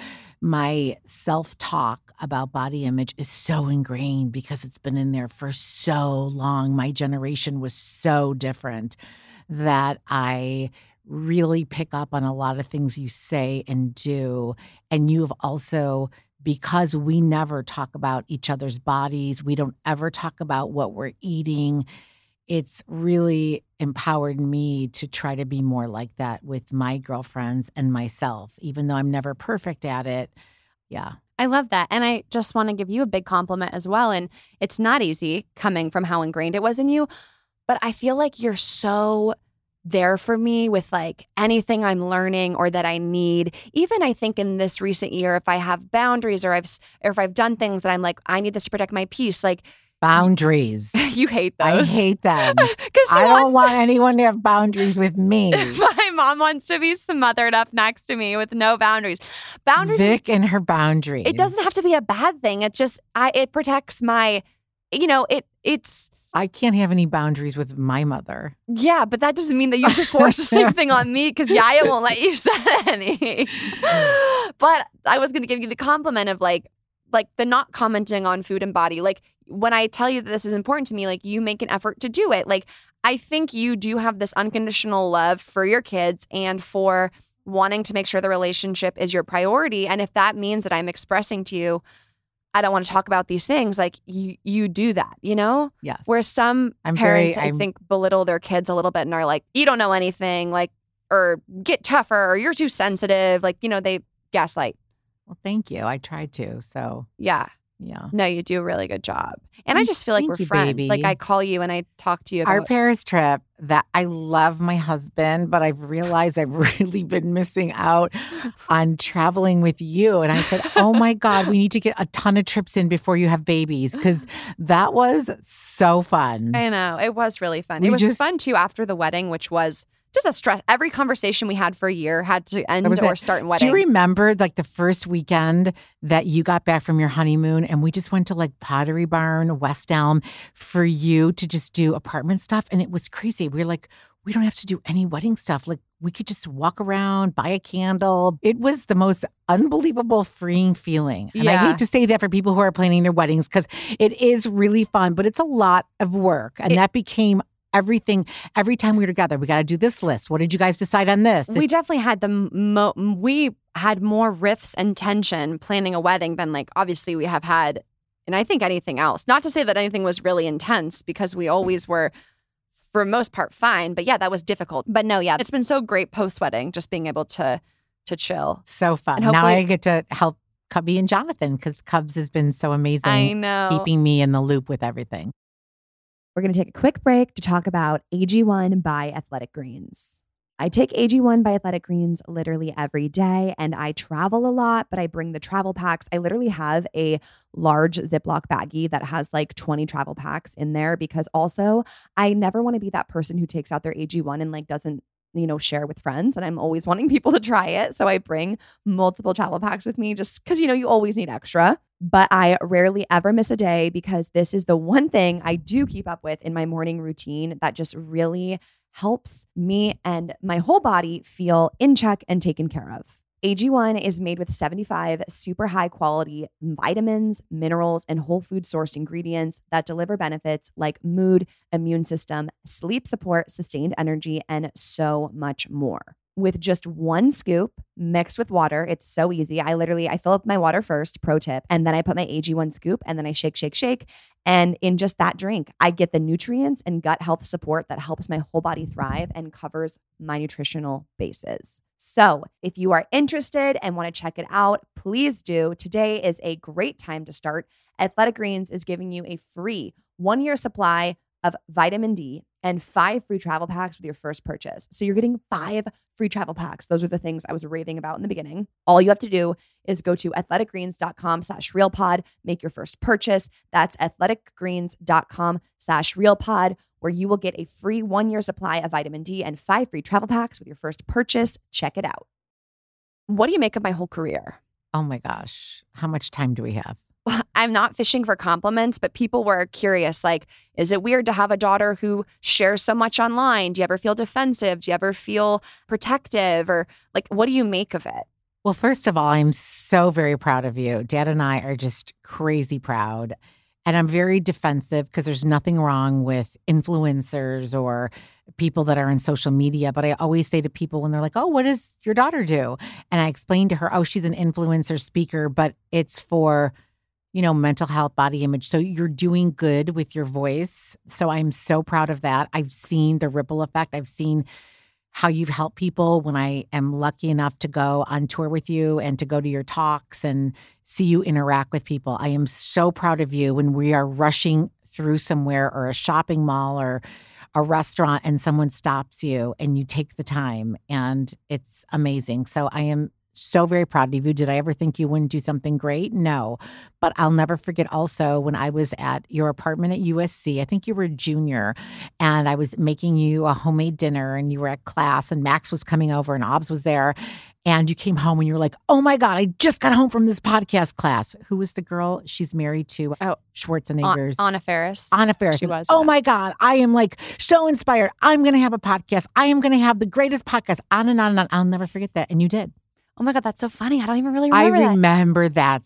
My self-talk about body image is so ingrained because it's been in there for so long. My generation was so different that I really pick up on a lot of things you say and do. And you've also, because we never talk about each other's bodies, we don't ever talk about what we're eating, it's really empowered me to try to be more like that with my girlfriends and myself, even though I'm never perfect at it. Yeah. I love that. And I just want to give you a big compliment as well. And it's not easy coming from how ingrained it was in you, but I feel like you're so there for me with like anything I'm learning or that I need. Even I think in this recent year, if I have boundaries or if I've done things that I'm like, I need this to protect my peace, like boundaries. You hate those. I hate them. I don't want anyone to have boundaries with me. My mom wants to be smothered up next to me with no boundaries. Boundaries. Vic and her boundaries. It doesn't have to be a bad thing. It just, it protects my, you know, it's. I can't have any boundaries with my mother. Yeah, but that doesn't mean that you can force the same thing on me because Yaya won't let you set any. But I was going to give you the compliment of like the not commenting on food and body. Like when I tell you that this is important to me, like you make an effort to do it. Like I think you do have this unconditional love for your kids and for wanting to make sure the relationship is your priority. And if that means that I'm expressing to you, I don't want to talk about these things, like you do that, you know? Yes. Where some parents, I think, belittle their kids a little bit and are like, you don't know anything, like, or get tougher, or you're too sensitive. Like, you know, they gaslight. Well, thank you. I tried to. So yeah. No, you do a really good job. And I just feel like we're friends. Baby. Like I call you and I talk to you about our Paris trip. That I love my husband, but I've realized I've really been missing out on traveling with you. And I said, oh my God, we need to get a ton of trips in before you have babies, because that was so fun. I know. It was really fun. It was fun too after the wedding, which was just a stress. Every conversation we had for a year had to end or start in wedding. Do you remember like the first weekend that you got back from your honeymoon and we just went to like Pottery Barn, West Elm for you to just do apartment stuff? And it was crazy. We were like, we don't have to do any wedding stuff. Like we could just walk around, buy a candle. It was the most unbelievable freeing feeling. And I hate to say that for people who are planning their weddings because it is really fun, but it's a lot of work. And that became everything. Every time we were together, we got to do this list. What did you guys decide on this? We definitely had we had more riffs and tension planning a wedding than like obviously we have had, and I think anything else. Not to say that anything was really intense because we always were, for the most part, fine. But yeah, that was difficult. But no, yeah, it's been so great post wedding, just being able to chill. So fun. Now I get to help Cubby and Jonathan because Cubs has been so amazing. I know, keeping me in the loop with everything. We're going to take a quick break to talk about AG1 by Athletic Greens. I take AG1 by Athletic Greens literally every day, and I travel a lot, but I bring the travel packs. I literally have a large Ziploc baggie that has like 20 travel packs in there because also I never want to be that person who takes out their AG1 and like doesn't, you know, share with friends. And I'm always wanting people to try it. So I bring multiple travel packs with me just because, you know, you always need extra. but I rarely ever miss a day because this is the one thing I do keep up with in my morning routine that just really helps me and my whole body feel in check and taken care of. AG1 is made with 75 super high quality vitamins, minerals, and whole food sourced ingredients that deliver benefits like mood, immune system, sleep support, sustained energy, and so much more. With just one scoop mixed with water, it's so easy. I fill up my water first, pro tip, and then I put my AG1 scoop and then I shake. And in just that drink, I get the nutrients and gut health support that helps my whole body thrive and covers my nutritional bases. So if you are interested and want to check it out, please do. Today is a great time to start. Athletic Greens is giving you a free 1-year supply of vitamin D and 5 free travel packs with your first purchase. So you're getting 5 free travel packs. Those are the things I was raving about in the beginning. All you have to do is go to athleticgreens.com/realpod, make your first purchase. That's athleticgreens.com/realpod, where you will get a free 1-year supply of vitamin D and 5 free travel packs with your first purchase. Check it out. What do you make of my whole career? Oh my gosh. How much time do we have? I'm not fishing for compliments, but people were curious, like, is it weird to have a daughter who shares so much online? Do you ever feel defensive? Do you ever feel protective? Or like, what do you make of it? Well, first of all, I'm so very proud of you. Dad and I are just crazy proud. And I'm very defensive because there's nothing wrong with influencers or people that are in social media. But I always say to people when they're like, oh, what does your daughter do? And I explain to her, oh, she's an influencer speaker, but it's for mental health, body image. So you're doing good with your voice. So I'm so proud of that. I've seen the ripple effect. I've seen how you've helped people when I am lucky enough to go on tour with you and to go to your talks and see you interact with people. I am so proud of you when we are rushing through somewhere or a shopping mall or a restaurant and someone stops you and you take the time, and it's amazing. So I am so very proud of you. Did I ever think you wouldn't do something great? No. But I'll never forget also when I was at your apartment at USC, I think you were a junior, and I was making you a homemade dinner and you were at class and Max was coming over and Obs was there. And you came home and you were like, oh my God, I just got home from this podcast class. Who was the girl? She's married to Schwarzenegger's. Anna Faris. Anna Faris. She was. Oh my God, I am like so inspired. I'm going to have a podcast. I am going to have the greatest podcast. On and on and on. I'll never forget that. And you did. Oh my God, that's so funny. I don't even really remember that. I remember that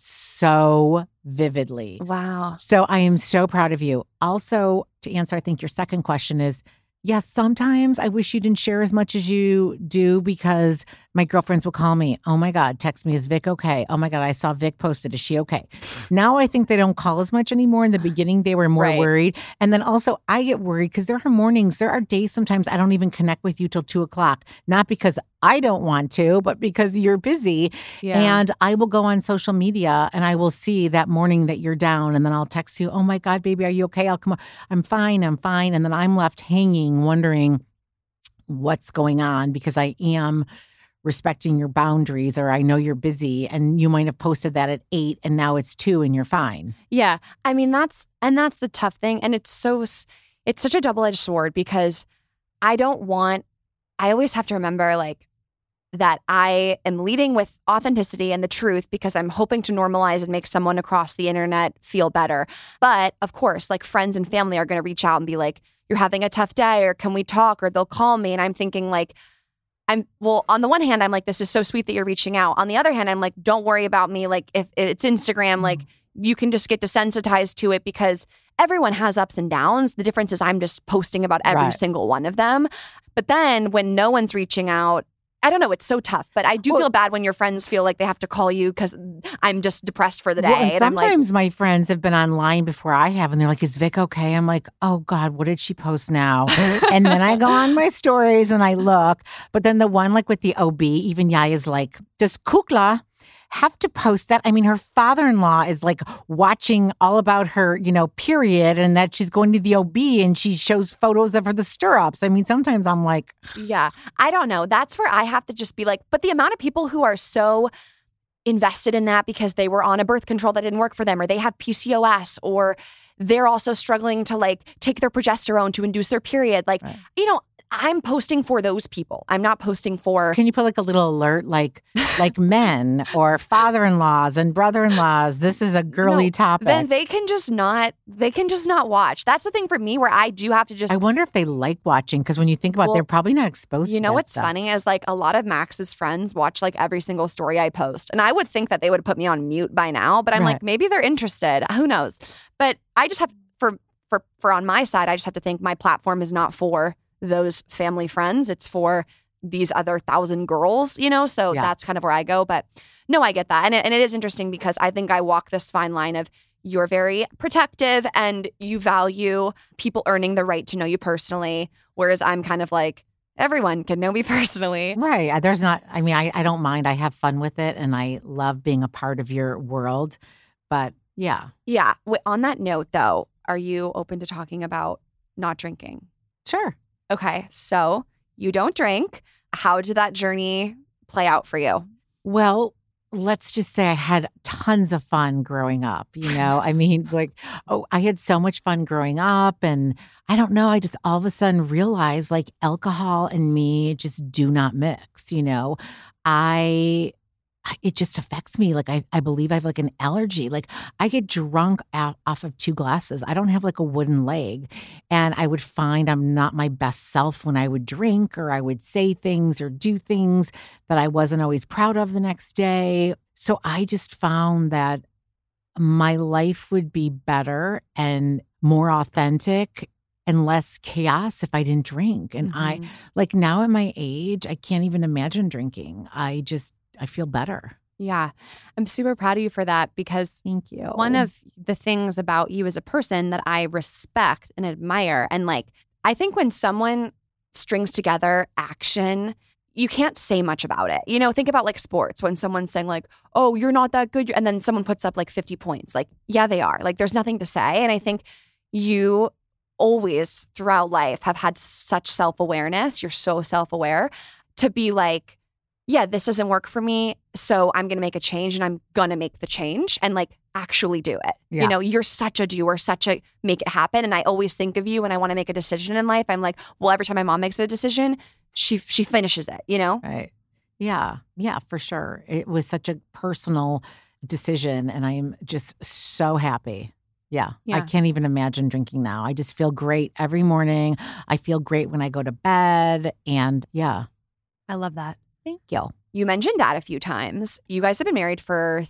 so vividly. Wow. So I am so proud of you. Also, to answer, I think your second question is, yes, sometimes I wish you didn't share as much as you do because my girlfriends will call me. Oh my God, text me, is Vic okay? Oh my God, I saw Vic posted. Is she okay? Now I think they don't call as much anymore. In the beginning, they were more worried. And then also I get worried because there are mornings, there are days sometimes I don't even connect with you till 2:00. Not because I don't want to, but because you're busy. Yeah. And I will go on social media and I will see that morning that you're down. And then I'll text you, oh my God, baby, are you okay? I'll come on. I'm fine. And then I'm left hanging, wondering what's going on because I am respecting your boundaries, or I know you're busy and you might have posted that at 8 and now it's 2 and you're fine. Yeah. I mean, that's the tough thing. And it's such a double-edged sword because I always have to remember like that I am leading with authenticity and the truth because I'm hoping to normalize and make someone across the internet feel better. But of course, like friends and family are going to reach out and be like, you're having a tough day, or can we talk, or they'll call me. And I'm thinking like, on the one hand, I'm like, this is so sweet that you're reaching out. On the other hand, I'm like, don't worry about me. Like if it's Instagram, like you can just get desensitized to it because everyone has ups and downs. The difference is I'm just posting about every single one of them. But then when no one's reaching out, I don't know, it's so tough. But I do feel bad when your friends feel like they have to call you because I'm just depressed for the day. Well, and sometimes I'm my friends have been online before I have, and they're like, is Vic okay? I'm like, oh God, what did she post now? And then I go on my stories and I look. But then the one like with the OB, even Yaya's like, does Kukla have to post that? I mean, her father-in-law is like watching all about her, period, and that she's going to the OB and she shows photos of her, the stirrups. I mean, sometimes I'm like, yeah, I don't know. That's where I have to just be like, but the amount of people who are so invested in that because they were on a birth control that didn't work for them, or they have PCOS, or they're also struggling to like take their progesterone to induce their period. Like, I'm posting for those people. I'm not posting for. Can you put like a little alert, like men or father-in-laws and brother-in-laws? This is a girly topic. Then they can just not watch. That's the thing for me where I do have to just. I wonder if they like watching, because when you think about it, they're probably not exposed to You know that what's stuff. funny is like a lot of Max's friends watch like every single story I post. And I would think that they would put me on mute by now, but I'm like, maybe they're interested. Who knows? But I just have for on my side, I just have to think my platform is not for those family friends. It's for these other 1,000 girls, you know? So that's kind of where I go. But no, I get that. And it is interesting because I think I walk this fine line of you're very protective and you value people earning the right to know you personally. Whereas I'm kind of like, everyone can know me personally. Right. I don't mind. I have fun with it and I love being a part of your world. But yeah. Yeah. On that note, though, are you open to talking about not drinking? Sure. Okay. So you don't drink. How did that journey play out for you? Well, let's just say I had tons of fun growing up, you know? I mean, I had so much fun growing up and I don't know, I just all of a sudden realized like alcohol and me just do not mix, you know? It just affects me. Like I believe I have like an allergy. Like I get drunk off of 2 glasses. I don't have like a wooden leg. And I would find I'm not my best self when I would drink, or I would say things or do things that I wasn't always proud of the next day. So I just found that my life would be better and more authentic and less chaos if I didn't drink. And I like now at my age, I can't even imagine drinking. I feel better. Yeah. I'm super proud of you for that because thank you. One of the things about you as a person that I respect and admire, and like, I think when someone strings together action, you can't say much about it. You know, think about like sports when someone's saying like, oh, you're not that good. And then someone puts up like 50 points. Like, yeah, they are. Like, there's nothing to say. And I think you always throughout life have had such self-awareness. You're so self-aware to be like, yeah, this doesn't work for me. So I'm going to make a change and I'm going to make the change and like actually do it. Yeah. You know, you're such a doer, such a make it happen. And I always think of you when I want to make a decision in life. I'm like, well, every time my mom makes a decision, she finishes it, you know? Right. Yeah. Yeah, for sure. It was such a personal decision and I am just so happy. Yeah. I can't even imagine drinking now. I just feel great every morning. I feel great when I go to bed. And yeah. I love that. Thank you. You mentioned Dad a few times. You guys have been married for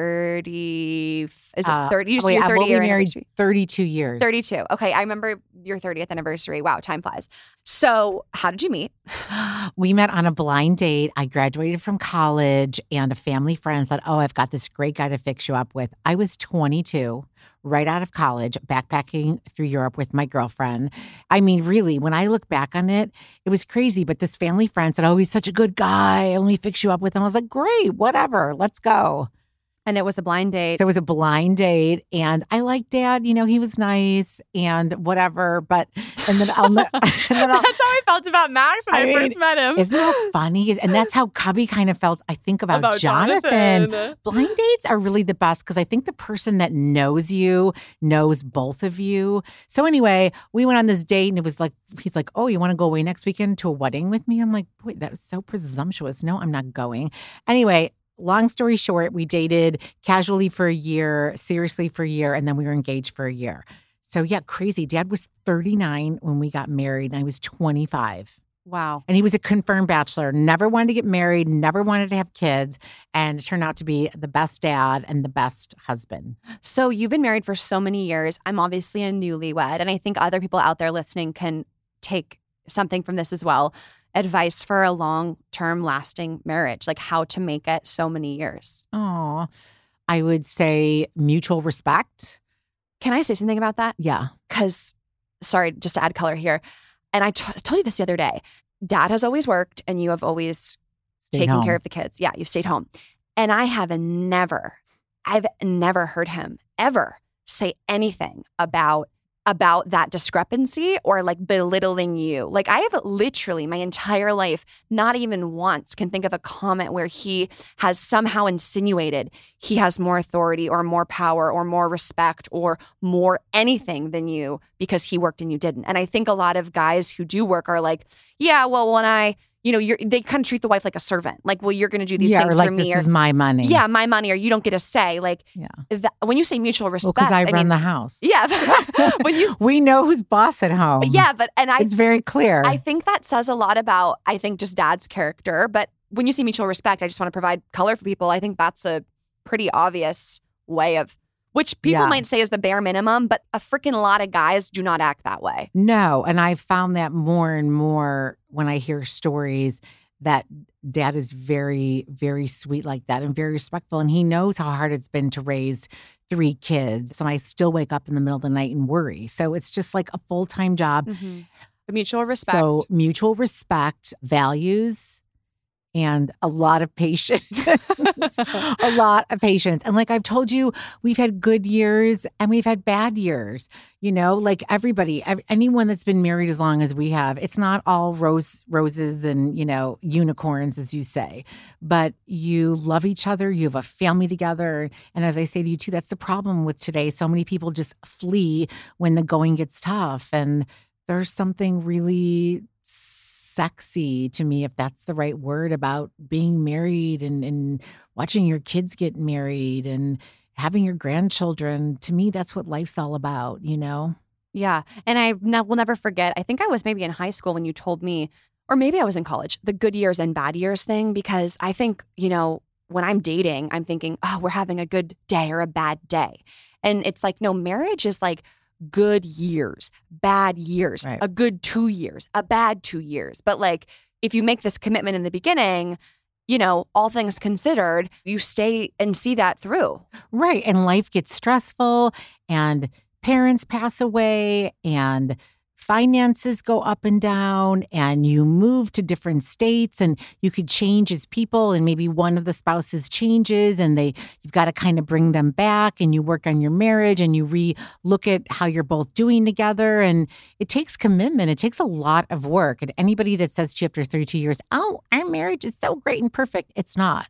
30, is it 30? We'll be married 32 years. 32. Okay. I remember your 30th anniversary. Wow. Time flies. So how did you meet? We met on a blind date. I graduated from college and a family friend said, oh, I've got this great guy to fix you up with. I was 22, right out of college, backpacking through Europe with my girlfriend. I mean, really, when I look back on it, it was crazy. But this family friend said, oh, he's such a good guy. Let me fix you up with him. I was like, great, whatever. Let's go. And it was a blind date. So it was a blind date. And I liked Dad. You know, he was nice and whatever. But, and then I'll That's how I felt about Max when I first met him. Isn't that funny? And that's how Cubby kind of felt, I think, about Jonathan. Blind dates are really the best because I think the person that knows you knows both of you. So anyway, we went on this date and it was like, he's like, oh, you want to go away next weekend to a wedding with me? I'm like, boy, that is so presumptuous. No, I'm not going. Anyway, long story short, we dated casually for a year, seriously for a year, and then we were engaged for a year. So yeah, crazy. Dad was 39 when we got married, and I was 25. Wow. And he was a confirmed bachelor, never wanted to get married, never wanted to have kids, and it turned out to be the best dad and the best husband. So you've been married for so many years. I'm obviously a newlywed, and I think other people out there listening can take something from this as well. Advice for a long-term lasting marriage, like how to make it so many years. Oh, I would say mutual respect. Can I say something about that? Yeah. Because, sorry, just to add color here. And I told you this the other day. Dad has always worked and you have always taken care of the kids. Yeah, you've stayed home. And I've never heard him ever say anything about about that discrepancy or like belittling you. Like I have literally my entire life, not even once can think of a comment where he has somehow insinuated he has more authority or more power or more respect or more anything than you because he worked and you didn't. And I think a lot of guys who do work are like, yeah, well, when they kind of treat the wife like a servant. Like, well, you're going to do these things for me. This is my money. Yeah, my money, or you don't get a say. Like, when you say mutual respect, because I run the house. Yeah, we know who's boss at home. Yeah, it's very clear. I think that says a lot about just Dad's character. But when you say mutual respect, I just want to provide color for people. I think that's a pretty obvious way of. Which people might say is the bare minimum, but a freaking lot of guys do not act that way. No, and I found that more and more when I hear stories that Dad is very, very sweet like that and very respectful. And he knows how hard it's been to raise 3 kids. And I still wake up in the middle of the night and worry. So it's just like a full-time job. Mm-hmm. The mutual respect. So mutual respect, values, and a lot of patience. A lot of patience. And like I've told you, we've had good years and we've had bad years. You know, like everybody, anyone that's been married as long as we have, it's not all roses and, unicorns, as you say. But you love each other. You have a family together. And as I say to you, too, that's the problem with today. So many people just flee when the going gets tough. And there's something really sexy to me, if that's the right word, about being married and watching your kids get married and having your grandchildren. To me, that's what life's all about, Yeah. And I will never forget, I think I was maybe in high school when you told me, or maybe I was in college, the good years and bad years thing, because I think, when I'm dating, I'm thinking, oh, we're having a good day or a bad day. And it's like, no, marriage is like good years, bad years, right. A good 2 years, a bad 2 years. But like, if you make this commitment in the beginning, all things considered, you stay and see that through. Right. And life gets stressful and parents pass away and finances go up and down and you move to different states and you could change as people and maybe one of the spouses changes and you've got to kind of bring them back and you work on your marriage and you re-look at how you're both doing together, and it takes commitment. It takes a lot of work. And anybody that says to you after 32 years, oh, our marriage is so great and perfect, it's not,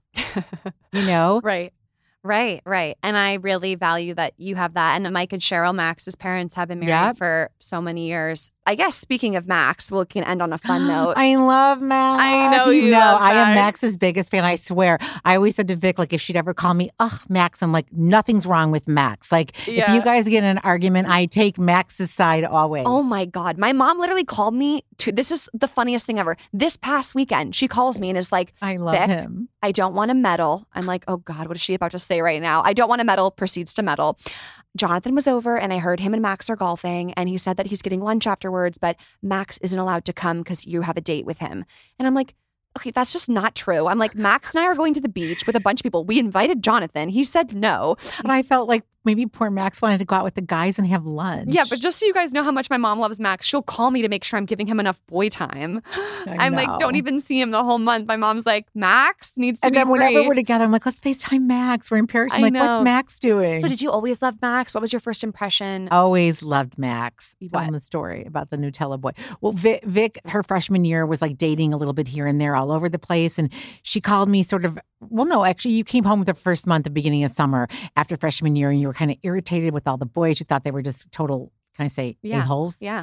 Right. And I really value that you have that. And Mike and Cheryl, Max's parents, have been married for so many years. I guess speaking of Max, we can end on a fun note. I love Max. I know you love I Max. am Max's biggest fan, I swear. I always said to Vic, like, if she'd ever call me, Max, I'm like, nothing's wrong with Max. Like, if you guys get in an argument, I take Max's side always. Oh my God. My mom literally called me this is the funniest thing ever. This past weekend, she calls me and is like, I love Vic, him. I don't want to meddle. I'm like, oh God, what is she about to say right now? I don't want to meddle, proceeds to meddle. Jonathan was over and I heard him and Max are golfing and he said that he's getting lunch afterwards, but Max isn't allowed to come because you have a date with him. And I'm like, okay, that's just not true. I'm like, Max and I are going to the beach with a bunch of people. We invited Jonathan. He said no. But I felt like maybe poor Max wanted to go out with the guys and have lunch. Yeah, but just so you guys know how much my mom loves Max, she'll call me to make sure I'm giving him enough boy time. I'm like, don't even see him the whole month. My mom's like, Max needs to be free. And then whenever we're together, I'm like, let's FaceTime Max. We're in Paris. I'm like, what's Max doing? So did you always love Max? What was your first impression? Always loved Max. What? Tell the story about the Nutella boy. Well, Vic, her freshman year was like dating a little bit here and there all over the place. And she called me actually you came home with the first month, the beginning of summer after freshman year, and you were kind of irritated with all the boys. You thought they were just total, can I say, a-holes? Yeah.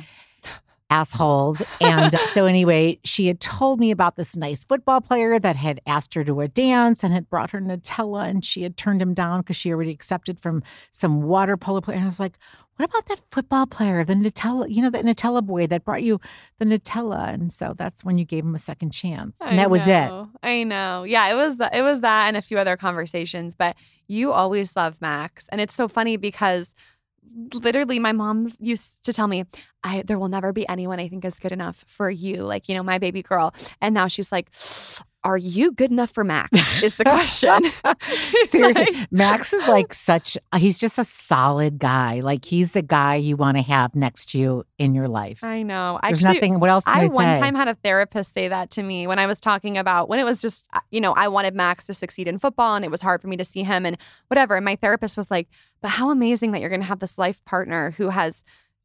Assholes. And so anyway, she had told me about this nice football player that had asked her to a dance and had brought her Nutella, and she had turned him down because she already accepted from some water polo player. And I was like, what about that football player, the Nutella, that Nutella boy that brought you the Nutella? And so that's when you gave him a second chance. And that was it. I know. Yeah, it was that and a few other conversations. But you always loved Max. And it's so funny because literally my mom used to tell me, there will never be anyone I think is good enough for you, like, my baby girl. And now she's like, are you good enough for Max is the question. Seriously, Max is like he's just a solid guy. Like, he's the guy you want to have next to you in your life. I know. There's nothing, what else can I say? one time had a therapist say that to me when I was talking about, when it was just, I wanted Max to succeed in football and it was hard for me to see him and whatever. And my therapist was like, but how amazing that you're going to have this life partner who has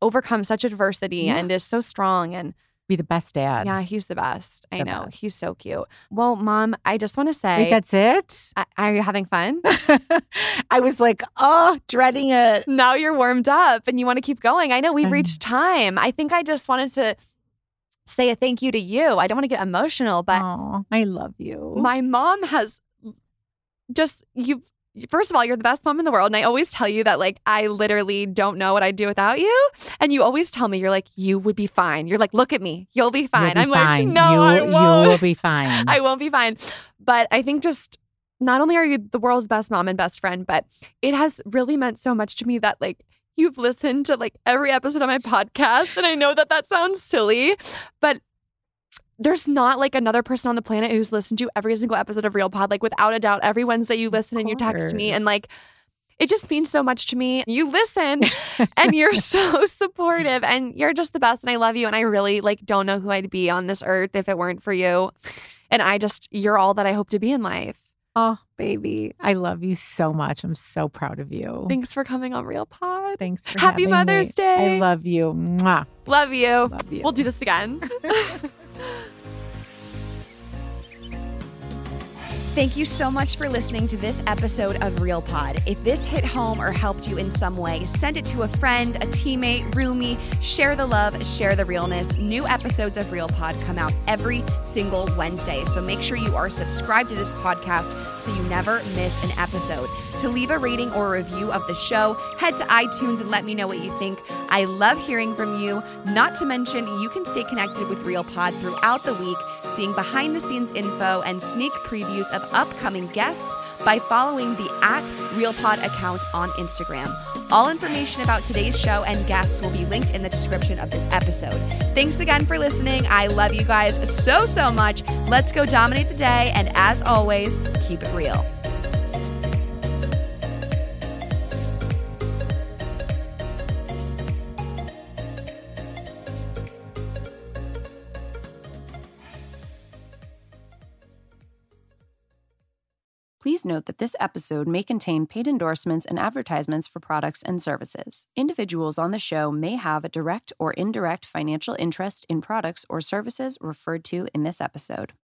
overcome such adversity and is so strong and be the best dad. Yeah, he's the best. I know. He's so cute. Well, Mom, I just want to say. Wait, that's it? Are you having fun? I was like, dreading it. Now you're warmed up and you want to keep going. I know we've reached time. I think I just wanted to say a thank you to you. I don't want to get emotional, but I love you. My mom has just, first of all, you're the best mom in the world. And I always tell you that, like, I literally don't know what I'd do without you. And you always tell me, you're like, you would be fine. You're like, look at me. You'll be fine. I'm like, no, I won't. You will be fine. I won't be fine. But I think just not only are you the world's best mom and best friend, but it has really meant so much to me that, like, you've listened to, like, every episode of my podcast. And I know that sounds silly, but there's not, like, another person on the planet who's listened to every single episode of Real Pod. Like, without a doubt, every Wednesday you listen and you text me. And, like, it just means so much to me. You listen and you're so supportive and you're just the best. And I love you. And I really, like, don't know who I'd be on this earth if it weren't for you. And you're all that I hope to be in life. Oh, baby. I love you so much. I'm so proud of you. Thanks for coming on Real Pod. Thanks for Happy having Mother's me. Day. I love you. Mwah. Love you. Love you. We'll do this again. Thank you so much for listening to this episode of Real Pod. If this hit home or helped you in some way, send it to a friend, a teammate, roomie. Share the love, share the realness. New episodes of Real Pod come out every single Wednesday. So make sure you are subscribed to this podcast so you never miss an episode. To leave a rating or a review of the show, head to iTunes and let me know what you think. I love hearing from you. Not to mention, you can stay connected with Real Pod throughout the week, seeing behind-the-scenes info and sneak previews of upcoming guests by following the @RealPod account on Instagram. All information about today's show and guests will be linked in the description of this episode. Thanks again for listening. I love you guys so, so much. Let's go dominate the day, and as always, keep it real. Please note that this episode may contain paid endorsements and advertisements for products and services. Individuals on the show may have a direct or indirect financial interest in products or services referred to in this episode.